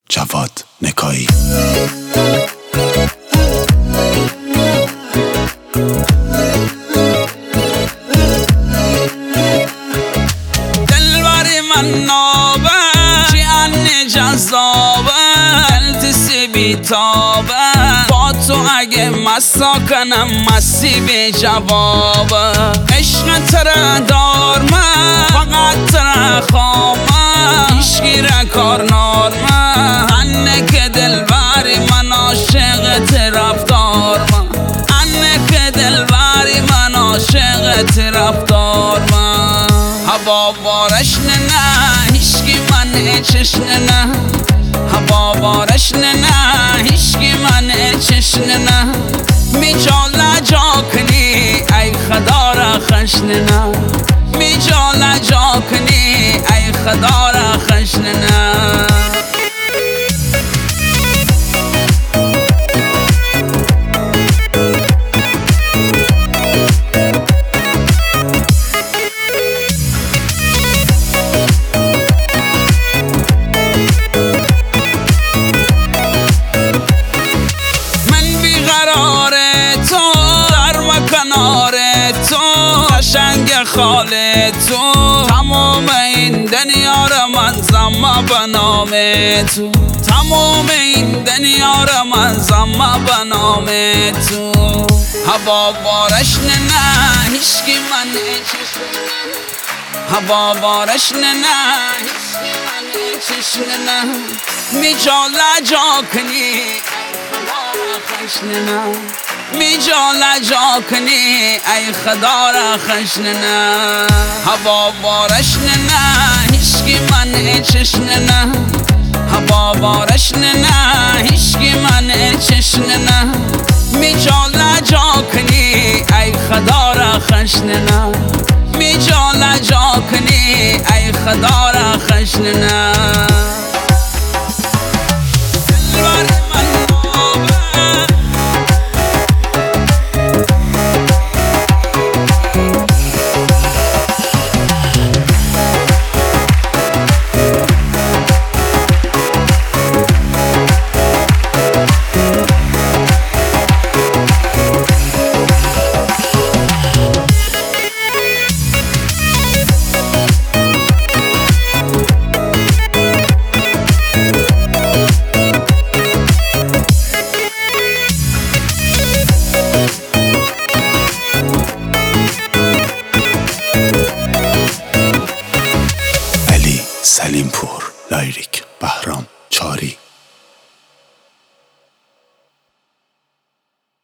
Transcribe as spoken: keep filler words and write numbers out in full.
جواد نکایی. دلبری من نابه جیان جذابه التسی بیتابه با تو اگه مسا کنم مسی بی جوابه عشق تره دارمه فقط تره خامه عشقی را کار نارمه انه که دلبری من عاشقت رفتارمه انه که دلبری من عاشقت رفتارمه هوا بارش نه هیچکی من چشن نه هوا بارش نه هیچکی من چشن نه می جا جا کنی ای خدا را خشن نه می جا جا کنی ای خدا را خشن نه قشنگ خال تو تمام این دنیا را من زما به نام تو تمام این دنیا را من زما به نام تو هوا بارش نه هیچکی من هوا بارش نه هیچکی من چشن نه می جا لجا کنی خشن نه می جا لجا کنی ای خدا را خشن نه هوا بارش نه هیچکی من چشن نه هوا بارش نه هیچکی من چشن نه می جا لجا کنی ای خدا را خشن نه می جا لجا کنی ای خدا را خشن نه